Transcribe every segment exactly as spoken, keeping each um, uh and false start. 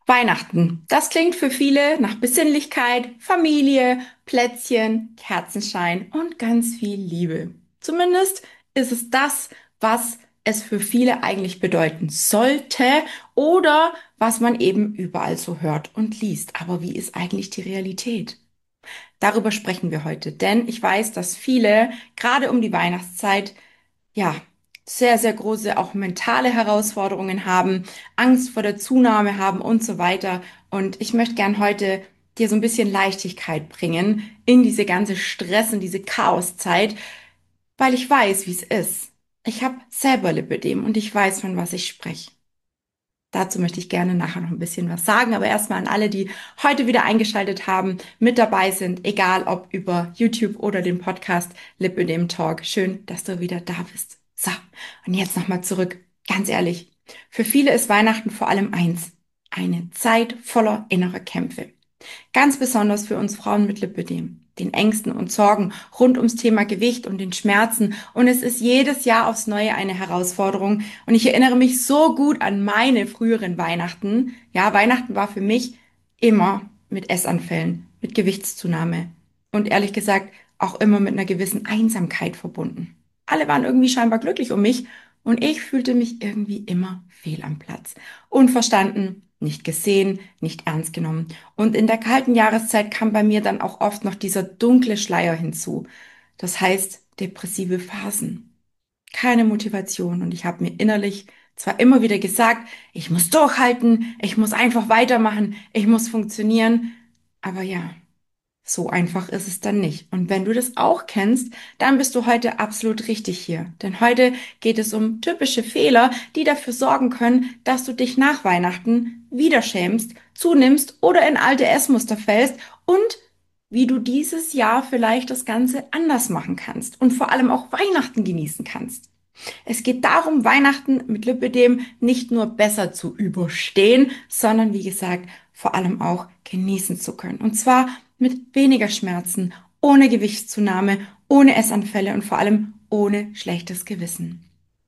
Weihnachten. Das klingt für viele nach Besinnlichkeit, Familie, Plätzchen, Kerzenschein und ganz viel Liebe. Zumindest ist es das, was es für viele eigentlich bedeuten sollte oder was man eben überall so hört und liest. Aber wie ist eigentlich die Realität? Darüber sprechen wir heute, denn ich weiß, dass viele gerade um die Weihnachtszeit ja, sehr, sehr große auch mentale Herausforderungen haben, Angst vor der Zunahme haben und so weiter. Und ich möchte gern heute dir so ein bisschen Leichtigkeit bringen in diese ganze Stress und diese Chaoszeit, weil ich weiß, wie es ist. Ich habe selber Lipödem und ich weiß, von was ich spreche. Dazu möchte ich gerne nachher noch ein bisschen was sagen, aber erstmal an alle, die heute wieder eingeschaltet haben, mit dabei sind, egal ob über YouTube oder den Podcast Lipödem Talk. Schön, dass du wieder da bist. So, und jetzt nochmal zurück. Ganz ehrlich, für viele ist Weihnachten vor allem eins, eine Zeit voller innerer Kämpfe. Ganz besonders für uns Frauen mit Lipödem, den Ängsten und Sorgen rund ums Thema Gewicht und den Schmerzen. Und es ist jedes Jahr aufs Neue eine Herausforderung. Und ich erinnere mich so gut an meine früheren Weihnachten. Ja, Weihnachten war für mich immer mit Essanfällen, mit Gewichtszunahme. Und ehrlich gesagt auch immer mit einer gewissen Einsamkeit verbunden. Alle waren irgendwie scheinbar glücklich um mich und ich fühlte mich irgendwie immer fehl am Platz. Unverstanden, nicht gesehen, nicht ernst genommen. Und in der kalten Jahreszeit kam bei mir dann auch oft noch dieser dunkle Schleier hinzu. Das heißt, depressive Phasen. Keine Motivation. Und ich habe mir innerlich zwar immer wieder gesagt, ich muss durchhalten, ich muss einfach weitermachen, ich muss funktionieren. Aber ja, so einfach ist es dann nicht. Und wenn du das auch kennst, dann bist du heute absolut richtig hier. Denn heute geht es um typische Fehler, die dafür sorgen können, dass du dich nach Weihnachten wieder schämst, zunimmst oder in alte Essmuster fällst und wie du dieses Jahr vielleicht das Ganze anders machen kannst und vor allem auch Weihnachten genießen kannst. Es geht darum, Weihnachten mit Lipödem nicht nur besser zu überstehen, sondern wie gesagt, vor allem auch genießen zu können. Und zwar mit weniger Schmerzen, ohne Gewichtszunahme, ohne Essanfälle und vor allem ohne schlechtes Gewissen.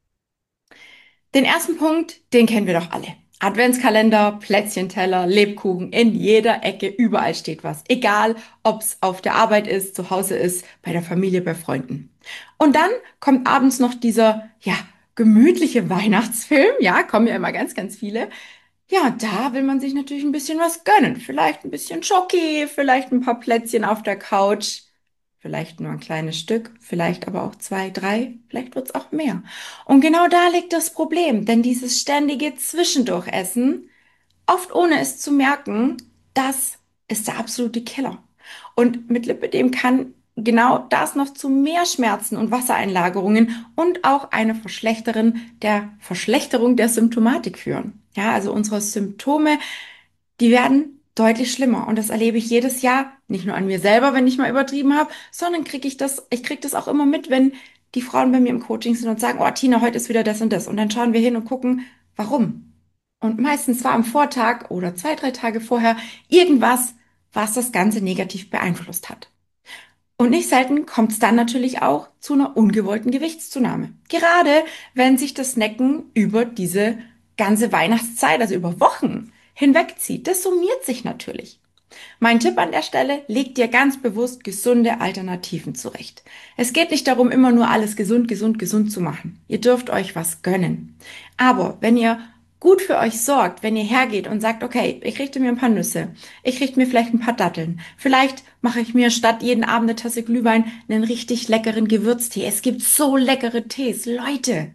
Den ersten Punkt, den kennen wir doch alle. Adventskalender, Plätzchenteller, Lebkuchen, in jeder Ecke, überall steht was. Egal, ob es auf der Arbeit ist, zu Hause ist, bei der Familie, bei Freunden. Und dann kommt abends noch dieser, ja, gemütliche Weihnachtsfilm. Ja, kommen ja immer ganz, ganz viele. Ja, da will man sich natürlich ein bisschen was gönnen. Vielleicht ein bisschen Schoki, vielleicht ein paar Plätzchen auf der Couch. Vielleicht nur ein kleines Stück, vielleicht aber auch zwei, drei, vielleicht wird's auch mehr. Und genau da liegt das Problem, denn dieses ständige Zwischendurchessen, oft ohne es zu merken, das ist der absolute Killer. Und mit Lipödem kann genau das noch zu mehr Schmerzen und Wassereinlagerungen und auch eine Verschlechterung der Verschlechterung der Symptomatik führen. Ja, also unsere Symptome, die werden deutlich schlimmer. Und das erlebe ich jedes Jahr, nicht nur an mir selber, wenn ich mal übertrieben habe, sondern kriege ich das, ich kriege das auch immer mit, wenn die Frauen bei mir im Coaching sind und sagen, oh Tina, heute ist wieder das und das. Und dann schauen wir hin und gucken, warum. Und meistens war am Vortag oder zwei, drei Tage vorher irgendwas, was das Ganze negativ beeinflusst hat. Und nicht selten kommt es dann natürlich auch zu einer ungewollten Gewichtszunahme. Gerade wenn sich das Snacken über diese ganze Weihnachtszeit, also über Wochen hinwegzieht. Das summiert sich natürlich. Mein Tipp an der Stelle, leg dir ganz bewusst gesunde Alternativen zurecht. Es geht nicht darum, immer nur alles gesund, gesund, gesund zu machen. Ihr dürft euch was gönnen. Aber wenn ihr gut für euch sorgt, wenn ihr hergeht und sagt, okay, ich richte mir ein paar Nüsse, ich richte mir vielleicht ein paar Datteln, vielleicht mache ich mir statt jeden Abend eine Tasse Glühwein einen richtig leckeren Gewürztee. Es gibt so leckere Tees, Leute.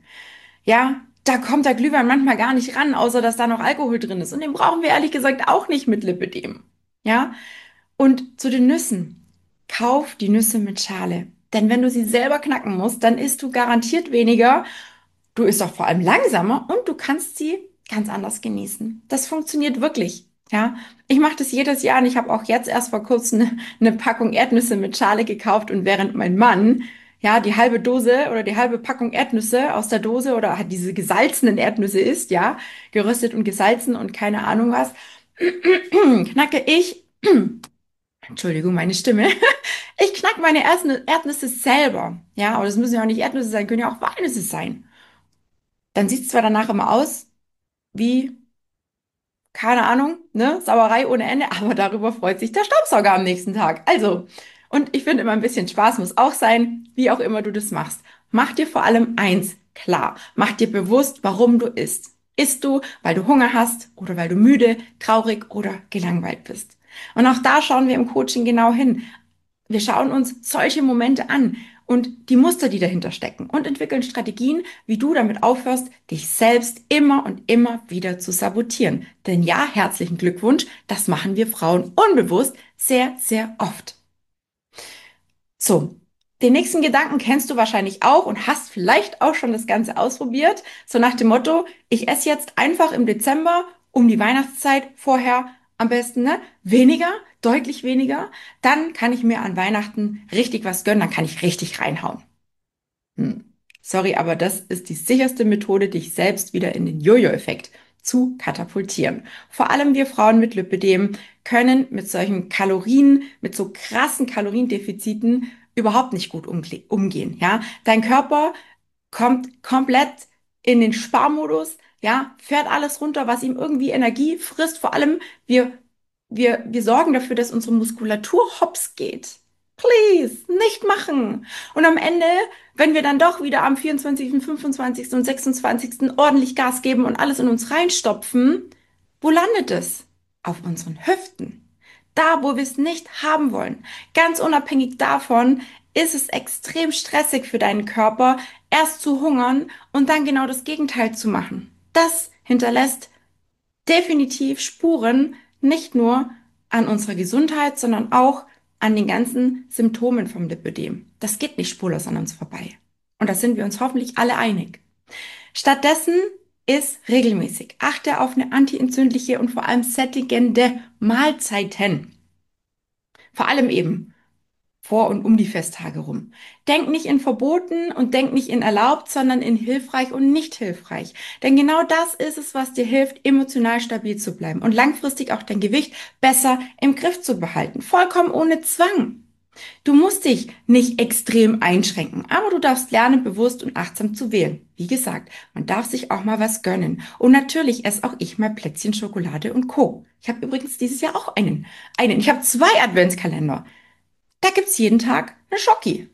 Ja, da kommt der Glühwein manchmal gar nicht ran, außer dass da noch Alkohol drin ist. Und den brauchen wir ehrlich gesagt auch nicht mit Lipidem. Ja, und zu den Nüssen. Kauf die Nüsse mit Schale. Denn wenn du sie selber knacken musst, dann isst du garantiert weniger. Du isst auch vor allem langsamer und du kannst sie ganz anders genießen. Das funktioniert wirklich. Ja, ich mache das jedes Jahr und ich habe auch jetzt erst vor kurzem eine, eine Packung Erdnüsse mit Schale gekauft und während mein Mann ja die halbe Dose oder die halbe Packung Erdnüsse aus der Dose oder halt diese gesalzenen Erdnüsse isst, ja, geröstet und gesalzen und keine Ahnung was, knacke ich Entschuldigung, meine Stimme. Ich knack meine ersten Erdnüsse selber. Ja, aber das müssen ja auch nicht Erdnüsse sein, können ja auch Walnüsse sein. Dann sieht es zwar danach immer aus wie, keine Ahnung, ne, Sauerei ohne Ende, aber darüber freut sich der Staubsauger am nächsten Tag. Also, und ich finde immer ein bisschen Spaß muss auch sein, wie auch immer du das machst. Mach dir vor allem eins klar. Mach dir bewusst, warum du isst. Isst du, weil du Hunger hast oder weil du müde, traurig oder gelangweilt bist? Und auch da schauen wir im Coaching genau hin. Wir schauen uns solche Momente an und die Muster, die dahinter stecken und entwickeln Strategien, wie du damit aufhörst, dich selbst immer und immer wieder zu sabotieren. Denn ja, herzlichen Glückwunsch, das machen wir Frauen unbewusst sehr, sehr oft. So, den nächsten Gedanken kennst du wahrscheinlich auch und hast vielleicht auch schon das Ganze ausprobiert. So nach dem Motto, ich esse jetzt einfach im Dezember um die Weihnachtszeit vorher am besten, ne? Weniger, deutlich weniger. Dann kann ich mir an Weihnachten richtig was gönnen, dann kann ich richtig reinhauen. Hm. Sorry, aber das ist die sicherste Methode, dich selbst wieder in den Jojo-Effekt zu katapultieren. Vor allem wir Frauen mit Lipödem können mit solchen Kalorien, mit so krassen Kaloriendefiziten überhaupt nicht gut umge- umgehen, ja. Dein Körper kommt komplett in den Sparmodus, ja, fährt alles runter, was ihm irgendwie Energie frisst. Vor allem wir, wir, wir sorgen dafür, dass unsere Muskulatur hops geht. Please, nicht machen. Und am Ende, wenn wir dann doch wieder am vierundzwanzigsten, fünfundzwanzigsten und sechsundzwanzigsten ordentlich Gas geben und alles in uns reinstopfen, wo landet es? Auf unseren Hüften. Da, wo wir es nicht haben wollen. Ganz unabhängig davon ist es extrem stressig für deinen Körper, erst zu hungern und dann genau das Gegenteil zu machen. Das hinterlässt definitiv Spuren, nicht nur an unserer Gesundheit, sondern auch an den ganzen Symptomen vom Lipödem. Das geht nicht spurlos an uns vorbei. Und da sind wir uns hoffentlich alle einig. Stattdessen ist regelmäßig. Achte auf eine antientzündliche und vor allem sättigende Mahlzeiten. Vor allem eben vor und um die Festtage rum. Denk nicht in verboten und denk nicht in erlaubt, sondern in hilfreich und nicht hilfreich. Denn genau das ist es, was dir hilft, emotional stabil zu bleiben und langfristig auch dein Gewicht besser im Griff zu behalten. Vollkommen ohne Zwang. Du musst dich nicht extrem einschränken, aber du darfst lernen, bewusst und achtsam zu wählen. Wie gesagt, man darf sich auch mal was gönnen. Und natürlich esse auch ich mal Plätzchen, Schokolade und Co. Ich habe übrigens dieses Jahr auch einen. Einen. Ich habe zwei Adventskalender. Da gibt's jeden Tag eine Schoki.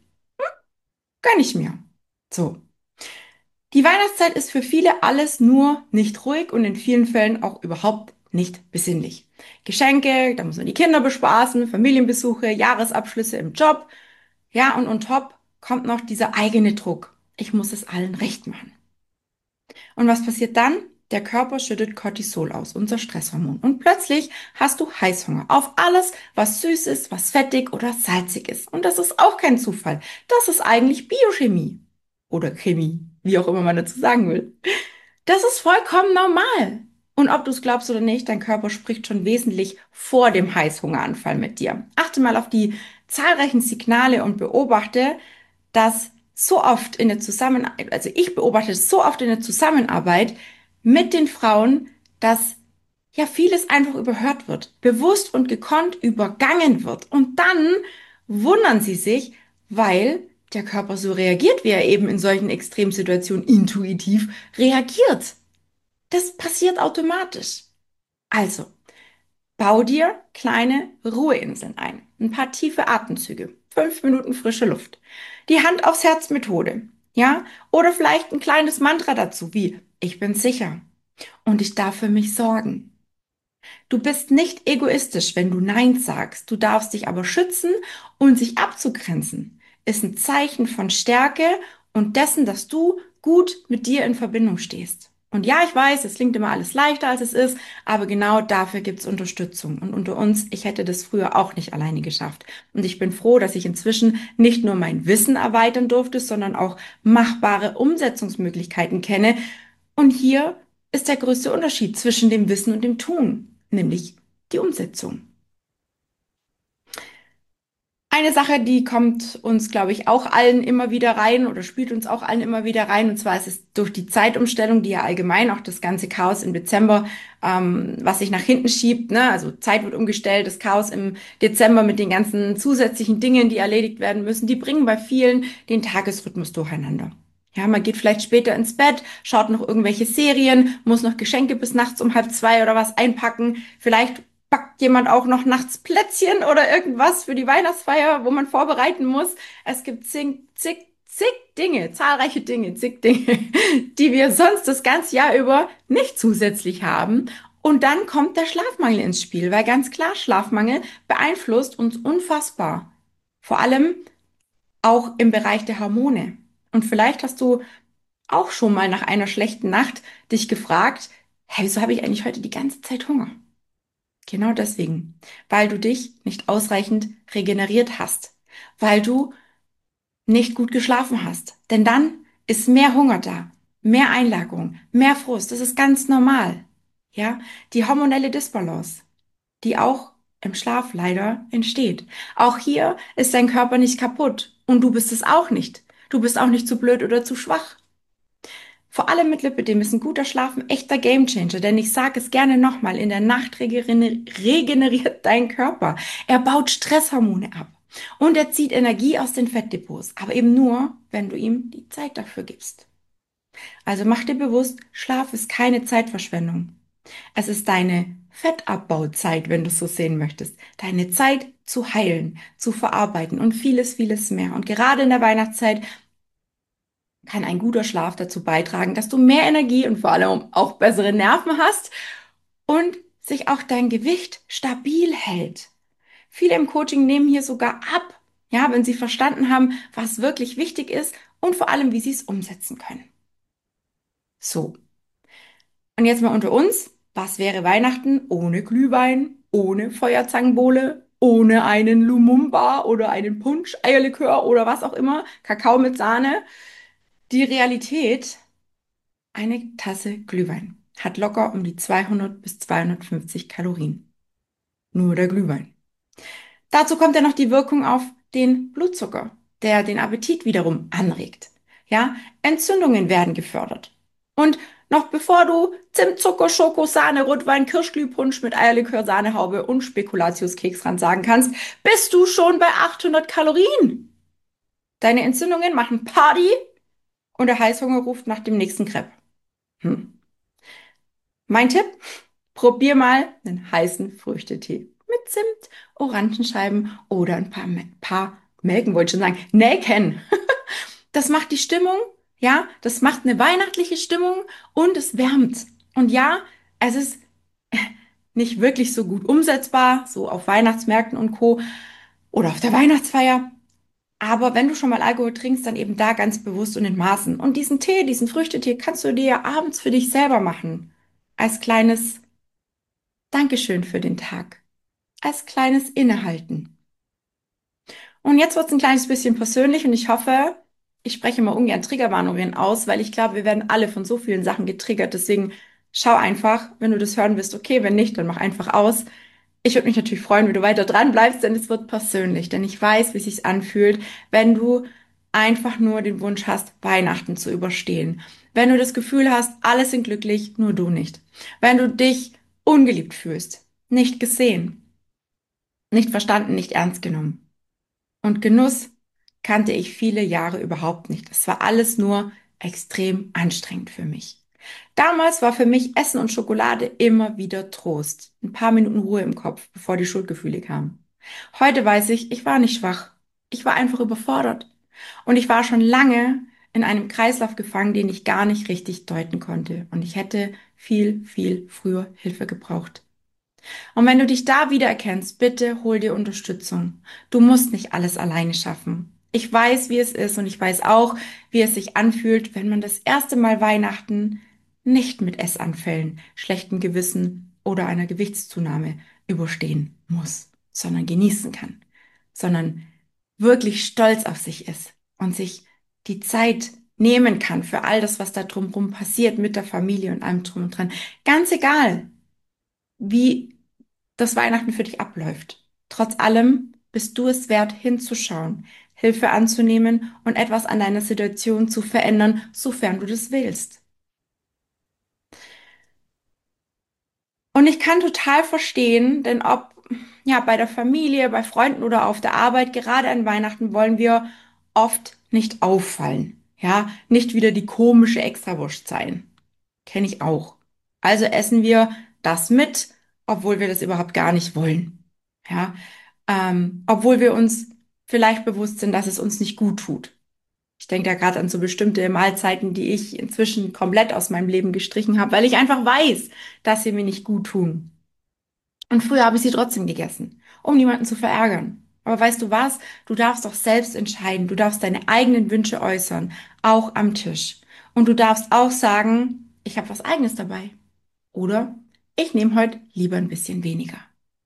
Gönn ich mir. So. Die Weihnachtszeit ist für viele alles nur nicht ruhig und in vielen Fällen auch überhaupt nicht besinnlich. Geschenke, da muss man die Kinder bespaßen, Familienbesuche, Jahresabschlüsse im Job. Ja, und on top kommt noch dieser eigene Druck. Ich muss es allen recht machen. Und was passiert dann? Der Körper schüttet Cortisol aus, unser Stresshormon. Und plötzlich hast du Heißhunger auf alles, was süß ist, was fettig oder salzig ist. Und das ist auch kein Zufall. Das ist eigentlich Biochemie. Oder Chemie, wie auch immer man dazu sagen will. Das ist vollkommen normal. Und ob du es glaubst oder nicht, dein Körper spricht schon wesentlich vor dem Heißhungeranfall mit dir. Achte mal auf die zahlreichen Signale und beobachte, dass so oft in der Zusammenarbeit, also ich beobachte es so oft in der Zusammenarbeit mit den Frauen, dass ja vieles einfach überhört wird, bewusst und gekonnt übergangen wird. Und dann wundern sie sich, weil der Körper so reagiert, wie er eben in solchen Extremsituationen intuitiv reagiert. Das passiert automatisch. Also, bau dir kleine Ruheinseln ein. Ein paar tiefe Atemzüge. Fünf Minuten frische Luft. Die Hand aufs Herz Methode. Ja? Oder vielleicht ein kleines Mantra dazu, wie ich bin sicher und ich darf für mich sorgen. Du bist nicht egoistisch, wenn du Nein sagst. Du darfst dich aber schützen und sich abzugrenzen ist ein Zeichen von Stärke und dessen, dass du gut mit dir in Verbindung stehst. Und ja, ich weiß, es klingt immer alles leichter, als es ist, aber genau dafür gibt's Unterstützung. Und unter uns, ich hätte das früher auch nicht alleine geschafft. Und ich bin froh, dass ich inzwischen nicht nur mein Wissen erweitern durfte, sondern auch machbare Umsetzungsmöglichkeiten kenne. Und hier ist der größte Unterschied zwischen dem Wissen und dem Tun, nämlich die Umsetzung. Eine Sache, die kommt uns, glaube ich, auch allen immer wieder rein oder spielt uns auch allen immer wieder rein. Und zwar ist es durch die Zeitumstellung, die ja allgemein auch das ganze Chaos im Dezember, ähm, was sich nach hinten schiebt, ne? Also Zeit wird umgestellt, das Chaos im Dezember mit den ganzen zusätzlichen Dingen, die erledigt werden müssen, die bringen bei vielen den Tagesrhythmus durcheinander. Ja, man geht vielleicht später ins Bett, schaut noch irgendwelche Serien, muss noch Geschenke bis nachts um halb zwei oder was einpacken. Vielleicht backt jemand auch noch nachts Plätzchen oder irgendwas für die Weihnachtsfeier, wo man vorbereiten muss. Es gibt zig, zig, zig Dinge, zahlreiche Dinge, zig Dinge, die wir sonst das ganze Jahr über nicht zusätzlich haben. Und dann kommt der Schlafmangel ins Spiel, weil ganz klar, Schlafmangel beeinflusst uns unfassbar. Vor allem auch im Bereich der Hormone. Und vielleicht hast du auch schon mal nach einer schlechten Nacht dich gefragt, hey, wieso habe ich eigentlich heute die ganze Zeit Hunger? Genau deswegen, weil du dich nicht ausreichend regeneriert hast, weil du nicht gut geschlafen hast. Denn dann ist mehr Hunger da, mehr Einlagerung, mehr Frust. Das ist ganz normal. Ja, die hormonelle Disbalance, die auch im Schlaf leider entsteht. Auch hier ist dein Körper nicht kaputt und du bist es auch nicht. Du bist auch nicht zu blöd oder zu schwach. Vor allem mit Lipödem ist ein guter Schlaf ein echter Gamechanger, denn ich sage es gerne nochmal, in der Nacht regener- regeneriert dein Körper. Er baut Stresshormone ab und er zieht Energie aus den Fettdepots, aber eben nur, wenn du ihm die Zeit dafür gibst. Also mach dir bewusst, Schlaf ist keine Zeitverschwendung. Es ist deine Fettabbauzeit, wenn du es so sehen möchtest. Deine Zeit zu heilen, zu verarbeiten und vieles, vieles mehr. Und gerade in der Weihnachtszeit kann ein guter Schlaf dazu beitragen, dass du mehr Energie und vor allem auch bessere Nerven hast und sich auch dein Gewicht stabil hält. Viele im Coaching nehmen hier sogar ab, ja, wenn sie verstanden haben, was wirklich wichtig ist und vor allem, wie sie es umsetzen können. So, und jetzt mal unter uns. Was wäre Weihnachten ohne Glühwein, ohne Feuerzangenbowle, ohne einen Lumumba oder einen Punsch, Eierlikör oder was auch immer, Kakao mit Sahne? Die Realität: eine Tasse Glühwein hat locker um die zweihundert bis zweihundertfünfzig Kalorien. Nur der Glühwein. Dazu kommt ja noch die Wirkung auf den Blutzucker, der den Appetit wiederum anregt. Ja, Entzündungen werden gefördert. Und noch bevor du Zimt, Zucker, Schoko, Sahne, Rotwein, Kirschglühpunsch mit Eierlikör, Sahnehaube und Spekulatiuskeks dran sagen kannst, bist du schon bei achthundert Kalorien. Deine Entzündungen machen Party und der Heißhunger ruft nach dem nächsten Crepe. Hm. Mein Tipp: probier mal einen heißen Früchtetee mit Zimt, Orangenscheiben oder ein paar, paar Nelken, wollte ich schon sagen, Nelken. Das macht die Stimmung, ja, das macht eine weihnachtliche Stimmung und es wärmt. Und ja, es ist nicht wirklich so gut umsetzbar, so auf Weihnachtsmärkten und Co. oder auf der Weihnachtsfeier. Aber wenn du schon mal Alkohol trinkst, dann eben da ganz bewusst und in Maßen. Und diesen Tee, diesen Früchtetee kannst du dir ja abends für dich selber machen. Als kleines Dankeschön für den Tag. Als kleines Innehalten. Und jetzt wird es ein kleines bisschen persönlich und ich hoffe, ich spreche mal ungern Triggerwarnungen aus, weil ich glaube, wir werden alle von so vielen Sachen getriggert. Deswegen schau einfach, wenn du das hören willst, okay, wenn nicht, dann mach einfach aus. Ich würde mich natürlich freuen, wenn du weiter dran bleibst, denn es wird persönlich, denn ich weiß, wie es sich anfühlt, wenn du einfach nur den Wunsch hast, Weihnachten zu überstehen. Wenn du das Gefühl hast, alle sind glücklich, nur du nicht. Wenn du dich ungeliebt fühlst, nicht gesehen, nicht verstanden, nicht ernst genommen. Und Genuss kannte ich viele Jahre überhaupt nicht. Es war alles nur extrem anstrengend für mich. Damals war für mich Essen und Schokolade immer wieder Trost. Ein paar Minuten Ruhe im Kopf, bevor die Schuldgefühle kamen. Heute weiß ich, ich war nicht schwach. Ich war einfach überfordert. Und ich war schon lange in einem Kreislauf gefangen, den ich gar nicht richtig deuten konnte. Und ich hätte viel, viel früher Hilfe gebraucht. Und wenn du dich da wiedererkennst, bitte hol dir Unterstützung. Du musst nicht alles alleine schaffen. Ich weiß, wie es ist und ich weiß auch, wie es sich anfühlt, wenn man das erste Mal Weihnachten nicht mit Essanfällen, schlechtem Gewissen oder einer Gewichtszunahme überstehen muss, sondern genießen kann, sondern wirklich stolz auf sich ist und sich die Zeit nehmen kann für all das, was da drumherum passiert mit der Familie und allem drum und dran. Ganz egal, wie das Weihnachten für dich abläuft. Trotz allem bist du es wert, hinzuschauen, Hilfe anzunehmen und etwas an deiner Situation zu verändern, sofern du das willst. Und ich kann total verstehen, denn ob ja bei der Familie, bei Freunden oder auf der Arbeit, gerade an Weihnachten wollen wir oft nicht auffallen. Ja, nicht wieder die komische Extrawurst sein. Kenne ich auch. Also essen wir das mit, obwohl wir das überhaupt gar nicht wollen. Ja, ähm, obwohl wir uns vielleicht bewusst sind, dass es uns nicht gut tut. Ich denke da gerade an so bestimmte Mahlzeiten, die ich inzwischen komplett aus meinem Leben gestrichen habe, weil ich einfach weiß, dass sie mir nicht gut tun. Und früher habe ich sie trotzdem gegessen, um niemanden zu verärgern. Aber weißt du was? Du darfst doch selbst entscheiden. Du darfst deine eigenen Wünsche äußern, auch am Tisch. Und du darfst auch sagen, ich habe was Eigenes dabei. Oder ich nehme heute lieber ein bisschen weniger.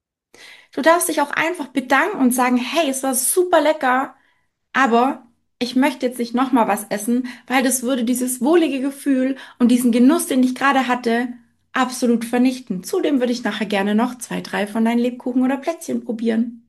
Du darfst dich auch einfach bedanken und sagen, hey, es war super lecker, aber ich möchte jetzt nicht nochmal was essen, weil das würde dieses wohlige Gefühl und diesen Genuss, den ich gerade hatte, absolut vernichten. Zudem würde ich nachher gerne noch zwei, drei von deinen Lebkuchen oder Plätzchen probieren.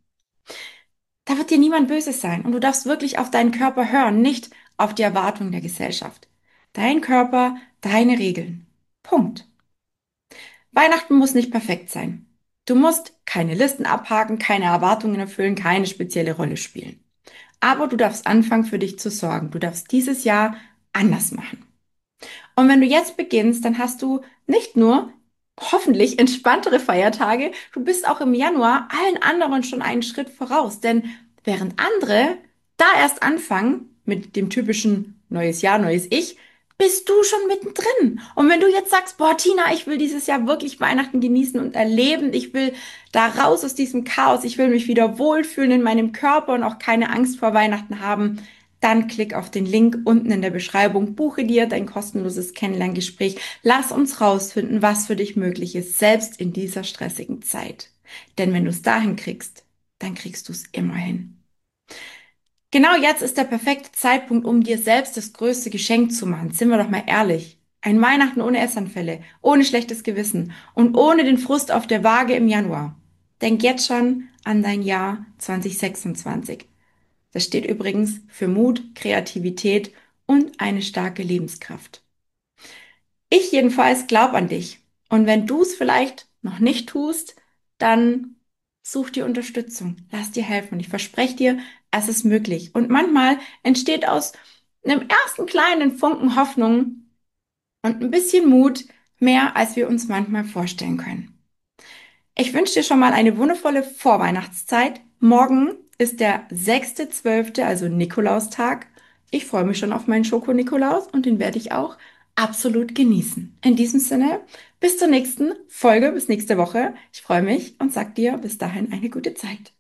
Da wird dir niemand Böses sein und du darfst wirklich auf deinen Körper hören, nicht auf die Erwartung der Gesellschaft. Dein Körper, deine Regeln. Punkt. Weihnachten muss nicht perfekt sein. Du musst keine Listen abhaken, keine Erwartungen erfüllen, keine spezielle Rolle spielen. Aber du darfst anfangen, für dich zu sorgen. Du darfst dieses Jahr anders machen. Und wenn du jetzt beginnst, dann hast du nicht nur hoffentlich entspanntere Feiertage, du bist auch im Januar allen anderen schon einen Schritt voraus. Denn während andere da erst anfangen mit dem typischen neues Jahr, neues Ich, bist du schon mittendrin. Und wenn du jetzt sagst, boah, Tina, ich will dieses Jahr wirklich Weihnachten genießen und erleben, ich will da raus aus diesem Chaos, ich will mich wieder wohlfühlen in meinem Körper und auch keine Angst vor Weihnachten haben, dann klick auf den Link unten in der Beschreibung, buche dir dein kostenloses Kennenlerngespräch. Lass uns rausfinden, was für dich möglich ist, selbst in dieser stressigen Zeit. Denn wenn du es dahin kriegst, dann kriegst du es immer hin. Genau jetzt ist der perfekte Zeitpunkt, um dir selbst das größte Geschenk zu machen. Sind wir doch mal ehrlich. Ein Weihnachten ohne Essanfälle, ohne schlechtes Gewissen und ohne den Frust auf der Waage im Januar. Denk jetzt schon an dein Jahr zwanzig sechsundzwanzig. Das steht übrigens für Mut, Kreativität und eine starke Lebenskraft. Ich jedenfalls glaube an dich. Und wenn du es vielleicht noch nicht tust, dann such dir Unterstützung. Lass dir helfen. Und ich verspreche dir, es ist möglich. Und manchmal entsteht aus einem ersten kleinen Funken Hoffnung und ein bisschen Mut mehr, als wir uns manchmal vorstellen können. Ich wünsche dir schon mal eine wundervolle Vorweihnachtszeit. Morgen ist der sechste zwölfte, also Nikolaustag. Ich freue mich schon auf meinen Schoko-Nikolaus und den werde ich auch absolut genießen. In diesem Sinne, bis zur nächsten Folge, bis nächste Woche. Ich freue mich und sag dir bis dahin eine gute Zeit.